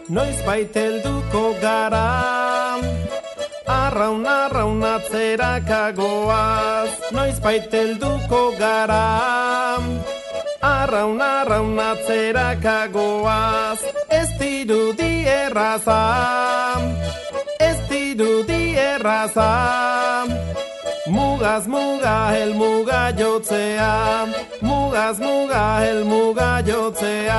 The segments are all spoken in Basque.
noiz baitelduko gara. Arraun, arraun atzerakagoaz, noiz baitelduko gara. Arraun, arraun atzerakagoaz, ez dirudi erraza, ez dirudi erraza. Mugaz muga helmuga jotzea, mugaz muga helmuga jotzea.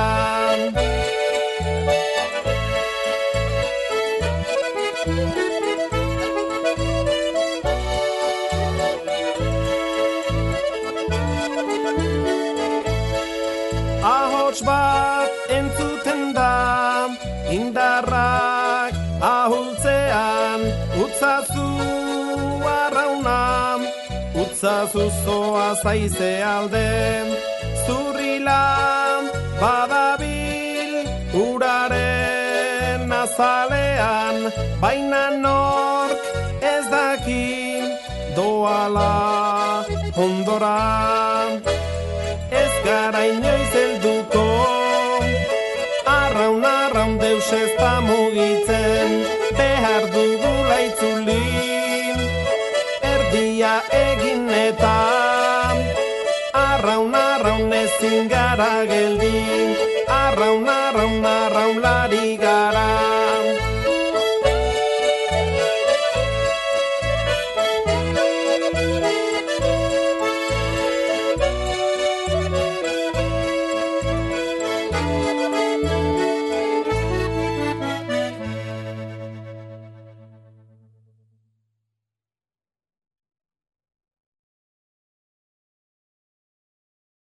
Ahots bat entzuten da, indarrak ahultzean, utzazu arrauna, utzazu zoa zaize alde, zurrila badabil uraren azalean, baina nork ez daki doala ondora. Ez gara inoiz helduko, arraun, arraun deus ez da mugitzen, behar dugula itzulin, erdia egin eta, arraun, arraun ezin gara geldin, arraun, arraun, arraun lari gara.